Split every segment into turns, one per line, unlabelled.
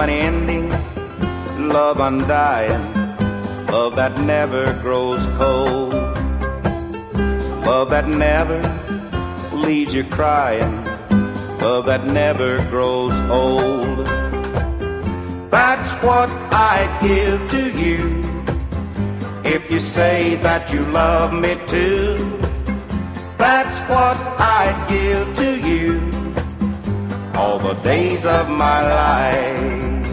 unending, love undying, love that never grows cold, love that never leaves you crying, love that never grows old. That's what I'd give to you if you say that you love me too. That's what I'd give to you all the days of my life.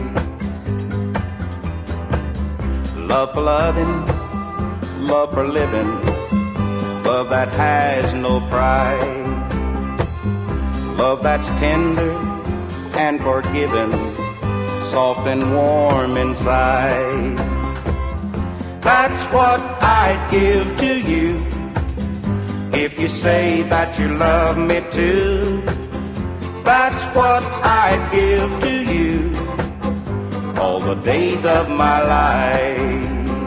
Love for loving, love for living, love that has no pride, love that's tender and forgiving, soft and warm inside. That's what I'd give to you if you say that you love me too. That's what I'd give to you all the days of my life.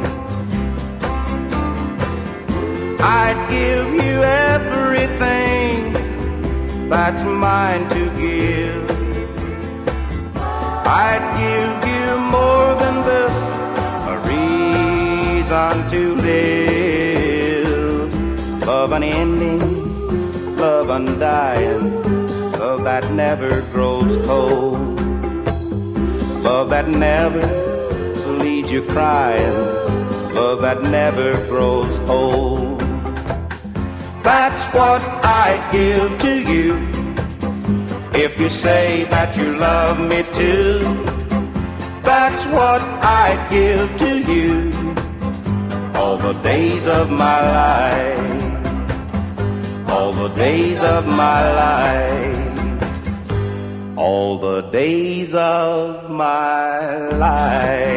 I'd give you everything that's mine to give. I'd give you more than this, a reason to live. Love unending, love undying, love that never grows cold, love that never leaves you crying, love that never grows old. That's what I'd give to you if you say that you love me too. That's what I'd give to you all the days of my life, all the days of my life, all the days of my life.